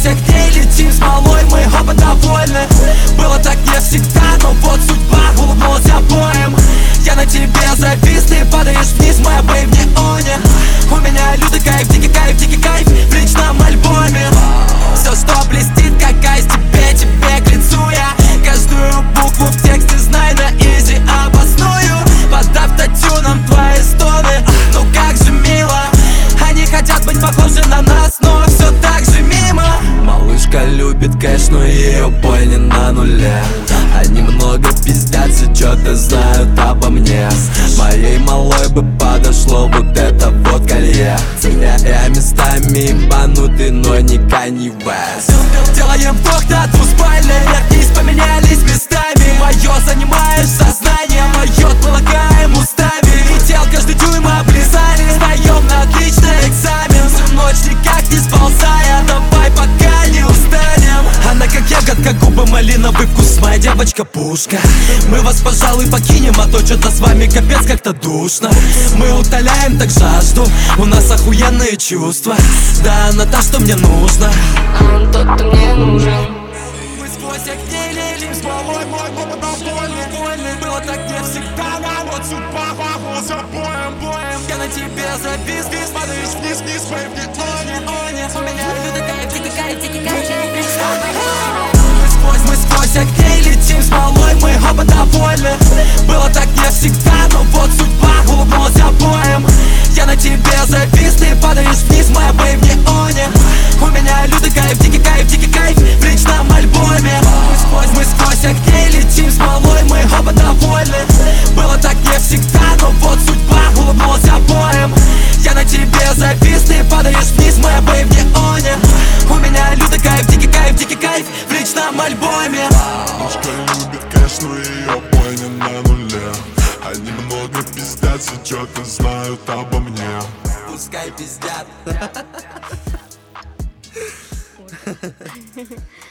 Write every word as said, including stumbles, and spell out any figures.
сквозь огней летим смолой, мы оба довольны. Было так не всегда, но вот судьба улыбнулась обоим. Я на тебе завис, ты падаешь вниз, моя бэй в неоне. У меня лютый кайф, дикий кайф, дикий кайф в личном альбоме. Все, что блестит, как айс, тебе, тебе к лицу я. Каждую букву в тексте знай на изи обосную. Под автотюном твои стоны, ну как же мило. Они хотят быть похожи на нас, но все так же мимо. Малышка любит кэш, но ее боль не на нуле. Они много пиздятся, что-то знают обо мне. Моей малой бы подошло вот это вот колье. Я, я местами ебанутый, но не Канье Уэст. Делаем вдох на двуспальный, вниз поменялись местами. Мое занимаешь сознание, мое полагаем устами. И тел каждый дюйм облизали, сдаем на отличный экзамен. Всю ночь никак не сползая, давай пока не устанем. Она как ягодка, губы малиновый вкус, моя девочка пушка. Мы вас, пожалуй, покинем, а то что-то с вами капец как-то душно. Мы утоляем так жажду, у нас охуенные чувства. Да, она та, что мне нужно. А он тот, кто мне нужен. Мы сквозь огней летим смолой, мой опыт довольный. Было так не всегда, но вот судьба похожа боем, боем. Я на тебе завис, вниз, падаешь вниз, вниз, бэй в неоне. У меня лютый кайф, дикий кайф, дикий кайф в личном альбоме. Мы сквозь огней летим смолой, мы оба довольны. Было так не всегда, но вот судьба улыбнулась обоим. Я на тебе завис, ты падаешь вниз, моя бэй в неоне. У меня лютый кайф, дикий кайф, дикий кайф в личном альбоме. Мы сквозь, мы сквозь огней летим смолой, мы оба довольны. Было так не всегда, но вот судьба улыбнулась обоим. Я на тебе завис, ты падаешь вниз, моя бэй в неоне. У меня лютый кайф, дикий кайф, дикий кайф в личном альбоме. Девушка любит кэш, но ее бой не на нуле. Они много пиздятся, что-то знают обо мне. Пускай пиздят.